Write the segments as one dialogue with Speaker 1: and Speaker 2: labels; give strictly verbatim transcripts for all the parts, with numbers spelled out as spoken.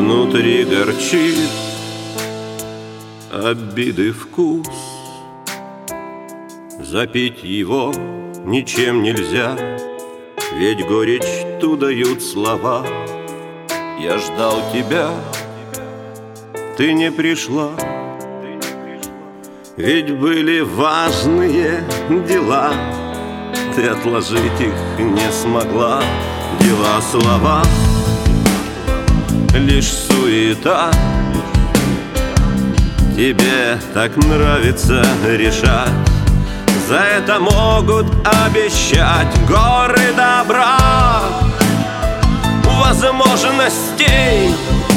Speaker 1: Внутри горчит обиды вкус, запить его ничем нельзя, ведь горечь ту дают слова. Я ждал тебя, ты не пришла, ведь были важные дела, ты отложить их не смогла. Дела, слова, лишь суета, тебе так нравится решать. За это могут обещать горы добра, возможностей,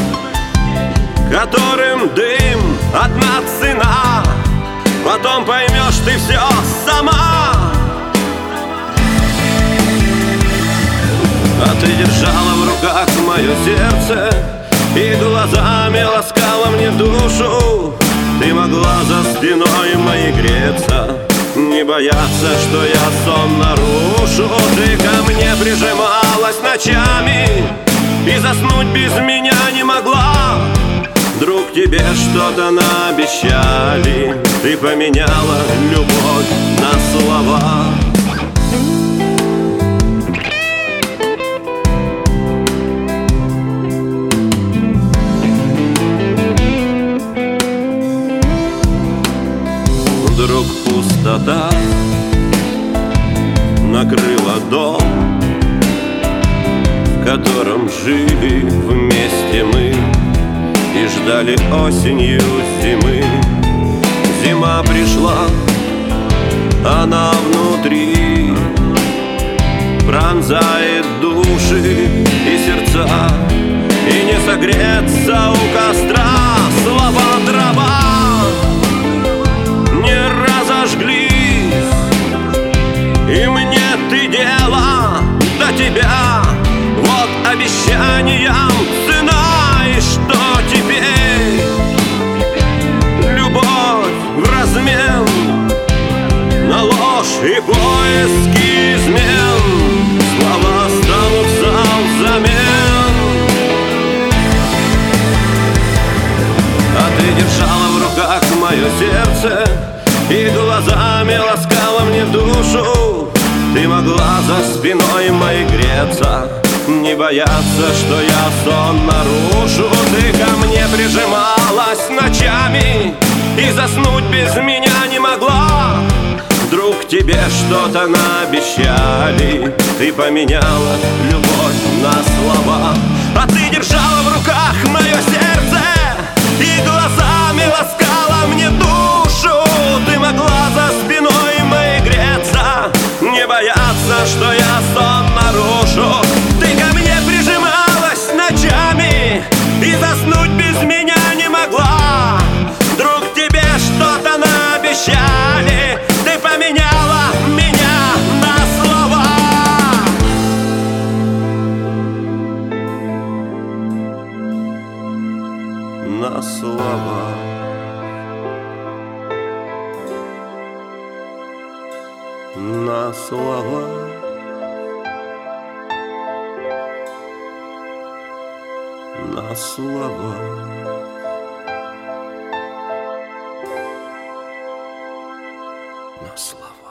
Speaker 1: которым дым одна цена. Потом поймешь ты все сама. А ты держала в руках мое сердце и глазами ласкала мне душу. Ты могла за спиной моей греться, не бояться, что я сон нарушу. Ты ко мне прижималась ночами и заснуть без меня не могла. Вдруг тебе что-то наобещали, ты поменяла любовь на слова. Вдруг пустота накрыла дом, в котором жили вместе мы и ждали осенью зимы. Зима пришла, она внутри пронзает души и сердца, и не согреться у костра. Слова дрова не разожглись, и мне ты дела до тебя. Вот обещаниям цена, и что теперь? Любовь в размен на ложь и поиски измен. Слова останутся взамен. А ты держала в руках мое сердце и глазами ласкала мне душу. Ты могла за спиной моей греться, не бояться, что я сон нарушу. Ты ко мне прижималась ночами и заснуть без меня не могла. Вдруг тебе что-то наобещали, ты поменяла любовь на слова. А ты держала в руках мое сердце и глазами ласкала мне душу. Ты могла за спиной моей греться, не бояться, что я сон нарушу. Ты ко мне прижималась ночами и заснуть без меня не могла. Вдруг тебе что-то наобещали, ты поменяла меня на слова. На слова. На слова. На слова. На слова.